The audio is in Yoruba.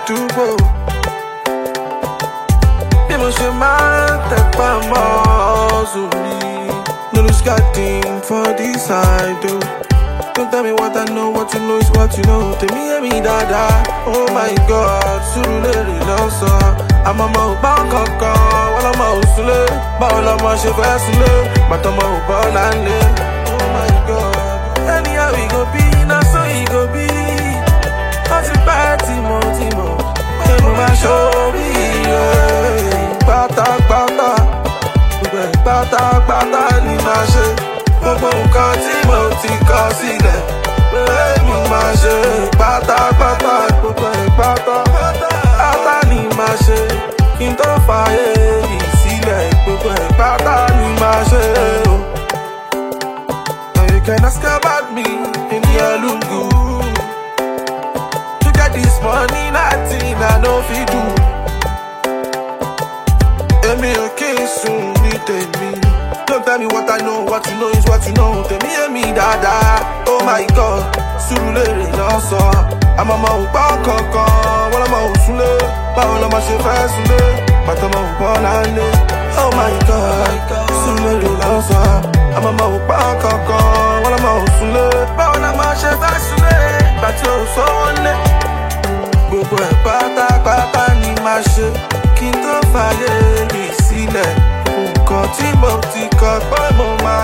ládùúgbò. Bí mo ṣe máa ń tẹpá mọ́ hustle mi. No lose guarding for this side, oh. Don't tell me what I know, what you know is what you know. Tell me, hear me, dada. Oh my God, Surulere lọ́sọ. I'm a mo bá kankan, wọ́n lọ́mọ òsúlé. Báwo lọ́mọ ṣe fẹ́ súlé? Bàtọ́mọ ò bọ́ láńlé. Oh my God. Anyhow we go be, na so he go be. Wọ́n ti pẹ́ tìmọ̀. Pé mo máa ṣorí rẹ̀. Pátápátá, gbogbo ẹ̀ pátápátá ni máa ṣe. Gbogbo nǹkan tí mo ti kọ sílẹ̀. Pé mo máa ṣe pátápátá, gbogbo ẹ̀ pátápátá ni máa ṣe. Kí n tó fààyè mi sílẹ̀, gbogbo ẹ̀ pátá ni máa ṣe. You can ask about me in the Lungu. To get this money, nothing I know fi do. Èmi ò kí n sùn ní tèmi. Don't tell me what I know, what you know is what you know. Tèmi èmi dáadáa. Oh my God, Surulere lọ́sọ. Àmọ́ ọmọ ò gbọ́ kankan, wọ́n lọ́mọ ò súnlé. Báwo lọ́mọ ṣe fẹ́ súnlé? Bàtọ́mọ ò bọ́ láńlé. Oh my God, Surulere lọ́sọ. Àmọ́ ọmọ ò gbọ́ kankan, wọ́n lọ́mọ ò súnlé. Báwo lọ́mọ ṣe fẹ́ súnlé? Bàtí ò sówó lé. Gbogbo ẹ̀ pátápátá ni máa ṣe. Kí n tó fààyè mi sílẹ̀. Nǹkan tí mo ti kọ pé mo máa